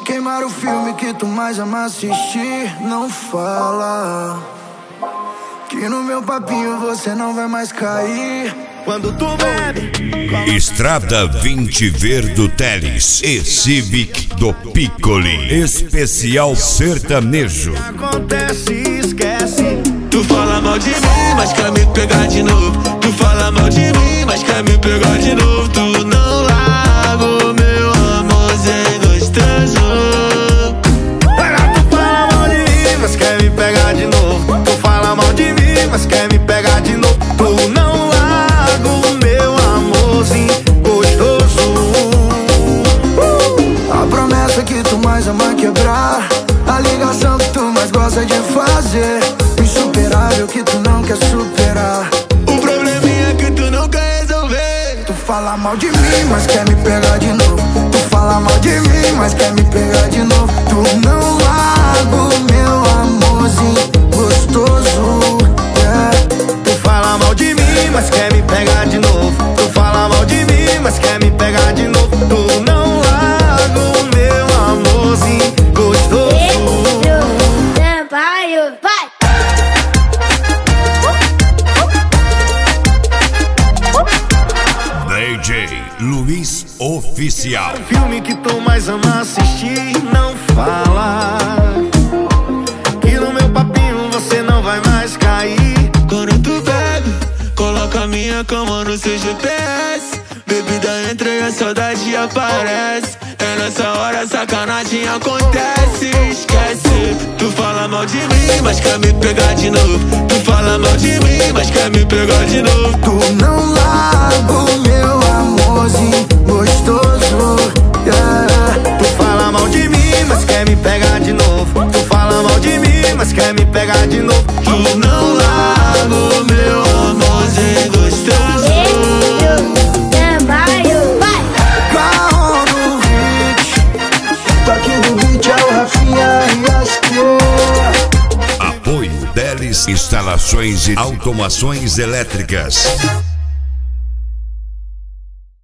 queimar o filme que tu mais ama assistir. Não fala que no meu papinho você não vai mais cair. Quando tu bebe, Estrada 20 Verdo Teles e Civic do Piccoli. Especial sertanejo. acontece, esquece. Tu fala mal de mim, mas quer me pegar de novo. Tu fala mal de mim, mas quer me pegar de novo. Tu não larga o meu amorzinho gostoso. Tu fala mal de mim, mas quer me pegar de novo. Tu fala mal de mim, mas quer me pegar de novo. Tu não larga o meu amorzinho gostoso. A promessa que tu mais ama quebrar, a ligação que tu mais gosta de fazer, o insuperável que tu não quer superar, O probleminha que tu não quer resolver. Tu fala mal de mim, mas quer me pegar de novo. Tu fala mal de mim, mas quer me pegar de novo. Tu não larga o meu amorzinho gostoso, yeah. Tu fala mal de mim, mas quer me pegar de novo. Tu fala mal de mim, mas quer me pegar de novo. Tu não larga o meu amorzinho gostoso. DJ Luiz Oficial. Filme que tu mais ama assistir, não fala que no meu papinho você não vai mais cair. Quando tu bebe, coloca a minha cama no seu GPS. Bebida entra e a saudade aparece. É nessa hora a sacanagem acontece. Esquece. Tu fala mal de mim, mas quer me pegar de novo. Tu fala mal de mim, mas quer me pegar de novo. Tu não larga o meu amorzinho gostoso, yeah. Tu fala mal de mim, mas quer me pegar de novo. Tu fala mal de mim, mas quer me pegar de novo. Tu não larga o meu amorzinho gostoso. Carro do hit, toque do beat é o Rafinha e as cor. Apoio Teles Instalações e Automações Elétricas.